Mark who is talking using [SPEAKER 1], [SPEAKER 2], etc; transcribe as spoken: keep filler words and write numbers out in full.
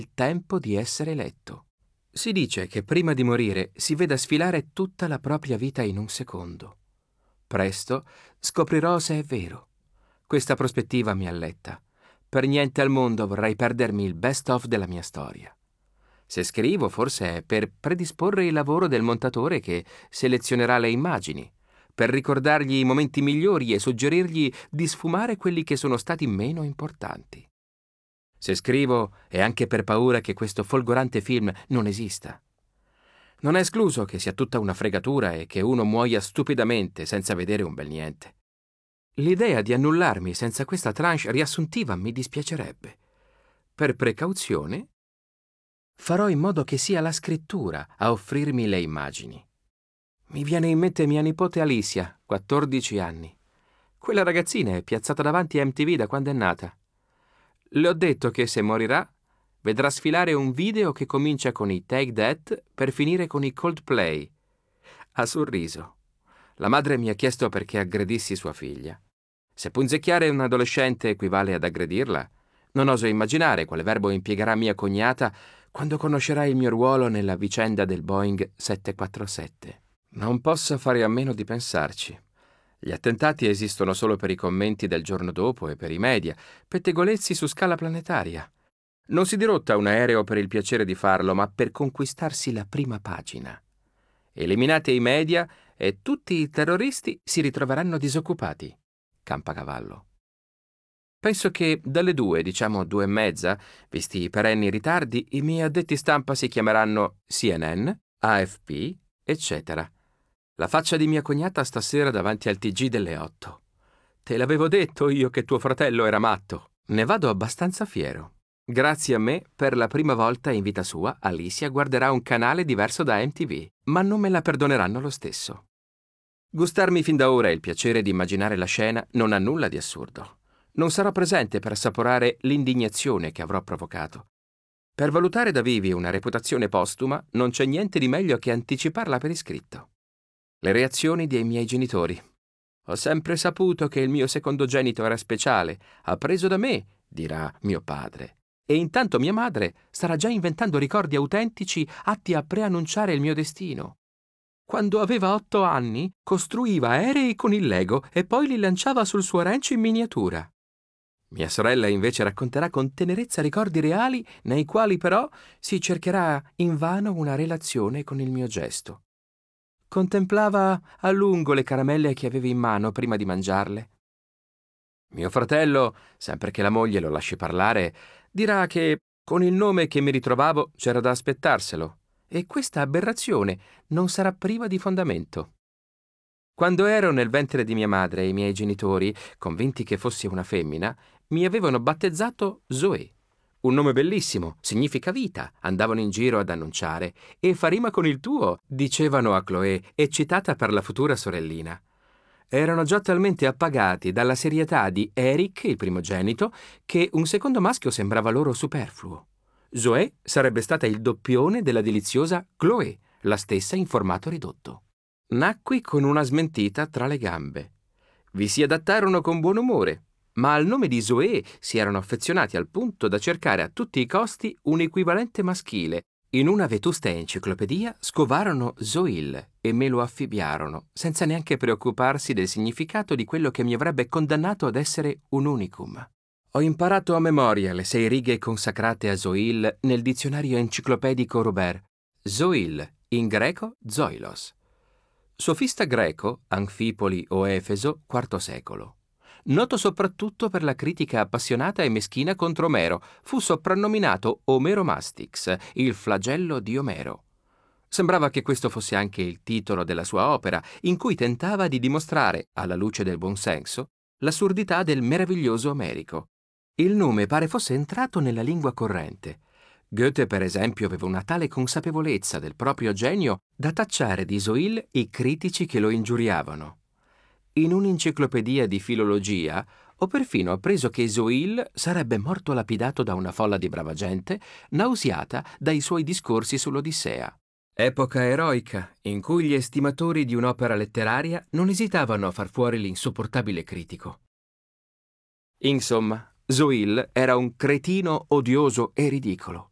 [SPEAKER 1] il tempo di essere letto. Si dice che prima di morire si veda sfilare tutta la propria vita in un secondo. Presto scoprirò se è vero. Questa prospettiva mi alletta. Per niente al mondo vorrei perdermi il best-of della mia storia. Se scrivo, forse è per predisporre il lavoro del montatore che selezionerà le immagini, per ricordargli i momenti migliori e suggerirgli di sfumare quelli che sono stati meno importanti. Se scrivo è anche per paura che questo folgorante film non esista. Non è escluso che sia tutta una fregatura e che uno muoia stupidamente senza vedere un bel niente. L'idea di annullarmi senza questa tranche riassuntiva mi dispiacerebbe. Per precauzione, farò in modo che sia la scrittura a offrirmi le immagini. Mi viene in mente mia nipote Alicia, quattordici anni. Quella ragazzina è piazzata davanti a M T V da quando è nata. Le ho detto che se morirà, vedrà sfilare un video che comincia con i Take That per finire con i Coldplay. Ha sorriso. La madre mi ha chiesto perché aggredissi sua figlia. Se punzecchiare un adolescente equivale ad aggredirla, non oso immaginare quale verbo impiegherà mia cognata quando conoscerà il mio ruolo nella vicenda del Boeing sette quattro sette. Non posso fare a meno di pensarci. Gli attentati esistono solo per i commenti del giorno dopo e per i media, pettegolezzi su scala planetaria. Non si dirotta un aereo per il piacere di farlo, ma per conquistarsi la prima pagina. Eliminate i media e tutti i terroristi si ritroveranno disoccupati. Campacavallo. Penso che dalle due, diciamo due e mezza, visti i perenni ritardi, i miei addetti stampa si chiameranno C N N, A F P, eccetera. La faccia di mia cognata stasera davanti al T G delle otto. Te l'avevo detto io che tuo fratello era matto. Ne vado abbastanza fiero. Grazie a me, per la prima volta in vita sua, Alicia guarderà un canale diverso da M T V, ma non me la perdoneranno lo stesso. Gustarmi fin da ora il piacere di immaginare la scena non ha nulla di assurdo. Non sarò presente per assaporare l'indignazione che avrò provocato. Per valutare da vivi una reputazione postuma non c'è niente di meglio che anticiparla per iscritto. Le reazioni dei miei genitori. Ho sempre saputo che il mio secondogenito era speciale, appreso da me, dirà mio padre. E intanto mia madre starà già inventando ricordi autentici atti a preannunciare il mio destino. Quando aveva otto anni, costruiva aerei con il Lego e poi li lanciava sul suo ranch in miniatura. Mia sorella invece racconterà con tenerezza ricordi reali nei quali però si cercherà invano una relazione con il mio gesto. Contemplava a lungo le caramelle che avevi in mano prima di mangiarle. Mio fratello, sempre che la moglie lo lasci parlare, dirà che con il nome che mi ritrovavo c'era da aspettarselo e questa aberrazione non sarà priva di fondamento. Quando ero nel ventre di mia madre, i miei genitori, convinti che fossi una femmina, mi avevano battezzato Zoe. Un nome bellissimo, significa vita, andavano in giro ad annunciare, e fa rima con il tuo, dicevano a Chloé, eccitata per la futura sorellina. Erano già talmente appagati dalla serietà di Eric, il primogenito, che un secondo maschio sembrava loro superfluo. Zoe sarebbe stata il doppione della deliziosa Chloé, la stessa in formato ridotto. Nacqui con una smentita tra le gambe. Vi si adattarono con buon umore, ma al nome di Zoe si erano affezionati al punto da cercare a tutti i costi un equivalente maschile. In una vetusta enciclopedia scovarono Zoil e me lo affibbiarono, senza neanche preoccuparsi del significato di quello che mi avrebbe condannato ad essere un unicum. Ho imparato a memoria le sei righe consacrate a Zoil nel dizionario enciclopedico Robert. Zoil, in greco Zoilos. Sofista greco, Anfipoli o Efeso, quarto secolo. Noto soprattutto per la critica appassionata e meschina contro Omero, fu soprannominato Omero Mastix, il flagello di Omero. Sembrava che questo fosse anche il titolo della sua opera, in cui tentava di dimostrare, alla luce del buon senso, l'assurdità del meraviglioso omerico. Il nome pare fosse entrato nella lingua corrente. Goethe, per esempio, aveva una tale consapevolezza del proprio genio da tacciare di Zoil i critici che lo ingiuriavano. In un'enciclopedia di filologia ho perfino appreso che Zoil sarebbe morto lapidato da una folla di brava gente, nauseata dai suoi discorsi sull'Odissea. Epoca eroica, in cui gli estimatori di un'opera letteraria non esitavano a far fuori l'insopportabile critico. Insomma, Zoil era un cretino odioso e ridicolo.